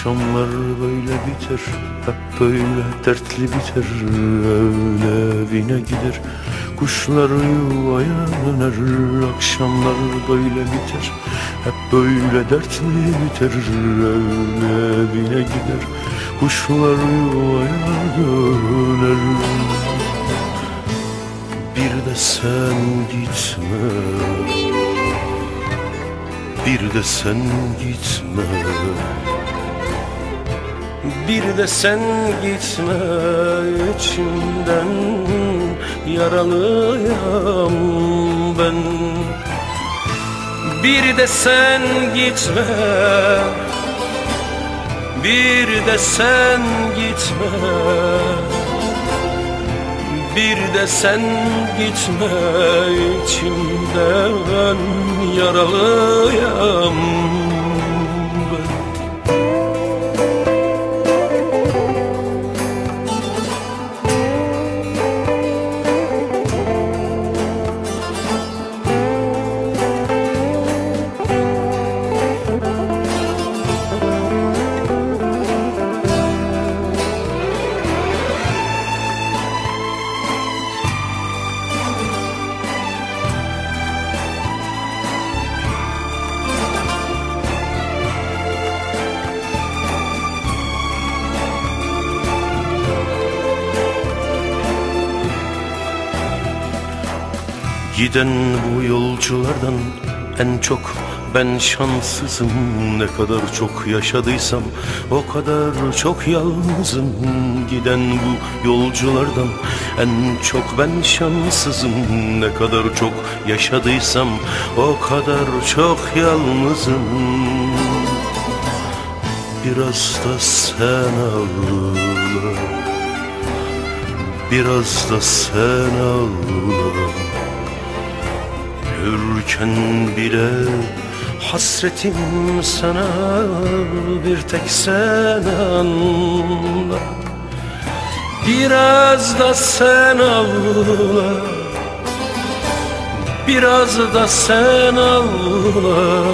Akşamlar böyle biter, hep böyle dertli biter. Öyle evine gider, kuşlar yuvaya döner. Akşamlar böyle biter, hep böyle dertli biter. Öyle evine gider, kuşlar yuvaya döner. Bir de sen gitme, bir de sen gitme, bir de sen gitme. İçimden yaralıyam ben. Bir de sen gitme, bir de sen gitme, bir de sen gitme. İçimden yaralıyam ben. Giden bu yolculardan en çok ben şanssızım. Ne kadar çok yaşadıysam o kadar çok yalnızım. Giden bu yolculardan en çok ben şanssızım. Ne kadar çok yaşadıysam o kadar çok yalnızım. Biraz da sen ağla, biraz da sen ağla. Ölürken bile hasretim sana, bir tek sen anla. Biraz da sen ağla, biraz da sen ağla.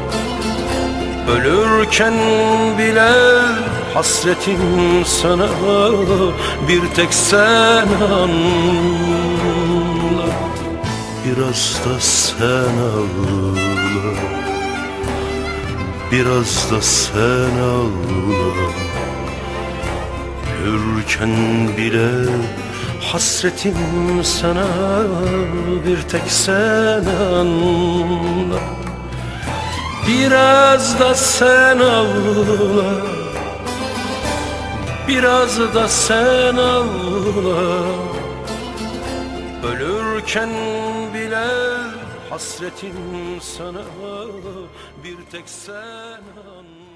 Ölürken bile hasretim sana, bir tek sen anla. Biraz da sen ağla, biraz da sen ağla. Ölürken bile hasretim sana, bir tek sen anla. Biraz da sen ağla, biraz da sen ağla. Ölürken bile hasretim sana, bir tek sen anla.